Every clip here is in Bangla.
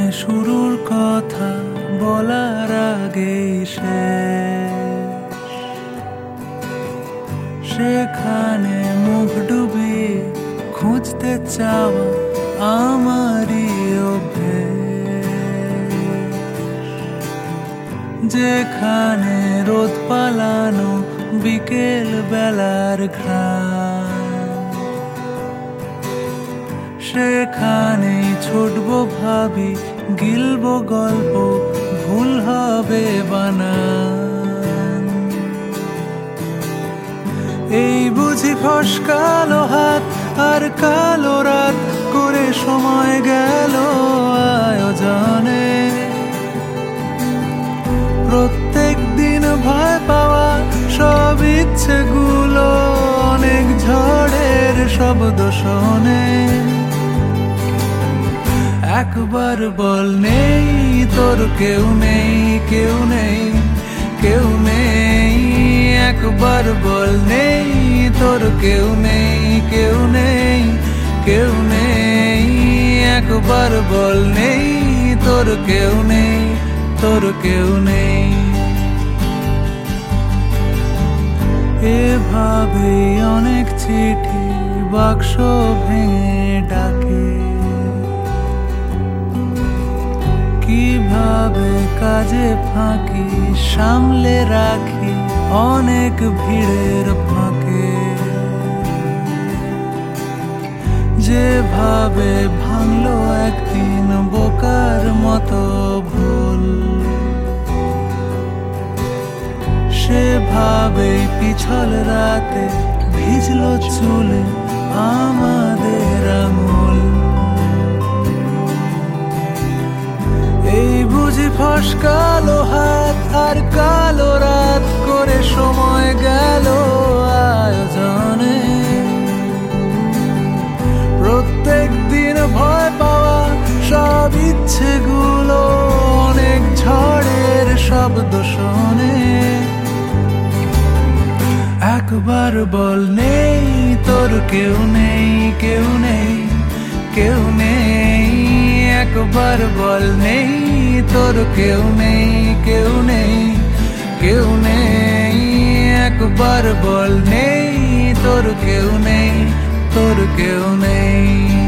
শুরুর কথা বলার আগেই সেখানে মুখ ডুবিয়ে খুঁজতে চাওয়া আমারই অভ্যেস, যেখানে রোদ পালানো বিকেল বেলার ঘ্রাণ, সেখানেই ছুটবো ভাবি গিলবো গল্প ভুল হবে বানান। এই বুঝি ফসকালো হাত আর কালো রাত করে সময় গেল আয়োজনে, প্রত্যেক দিন ভয় পাওয়া সব ইচ্ছেগুলো অনেক ঝড়ের শব্দ শোনে। একবার বল নেই তোর কেউ নেই, কেউ নেই, কেউ নেই। একবার বল নেই তোর কেউ নেই, কেউ নেই, কেউ নেই। একবার বল নেই তোর কেউ নেই, তোর কেউ নেই। এভাবে অনেক চিঠি বাক্স ভেঙে ডাকে, কিভাবে কাজে ফাঁকি সামলে রাখি অনেক ভিড়ের ফাঁকে, যেভাবে ভাঙলো একদিন বোকার মতো ভুল, সেভাবেই পিছল রাতে ভিজলো চুলে আমাদের আঙুল। এই বুঝি ফসকালো হাত আর কালো রাত করে সময় গেল আয়োজনে, প্রত্যেক দিন ভয় পাওয়া সব ইচ্ছেগুলো অনেক ঝড়ের শব্দ শোনে। একবার বল নেই তোর কেউ নেই, কেউ নেই, কেউ নেই। একবার বল নেই তোর কেউ নেই, কেউ নেই, কেউ নেই। একবার বল নেই তোর কেউ নেই, তোর কেউ নেই।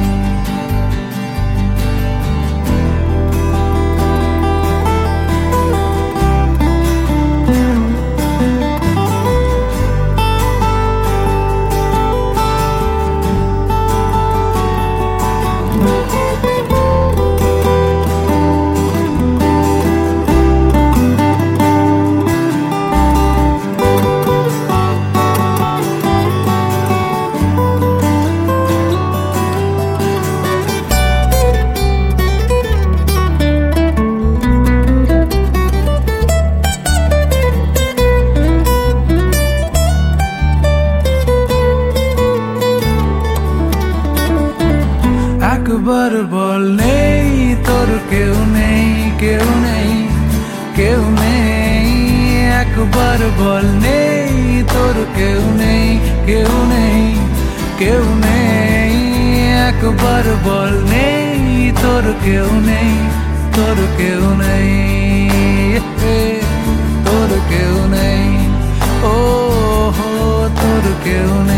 একবার বল নেই তোর কেউ নেই, কেউ নেই, কেউ নেই। একবার বল নেই তোর কেউ নেই, কেউ নেই, কেউ নেই। একবার বল নেই তোর কেউ নেই, তোর কেউ নেই, তোর কেউ নেই। ও হো তোর কেউ নেই।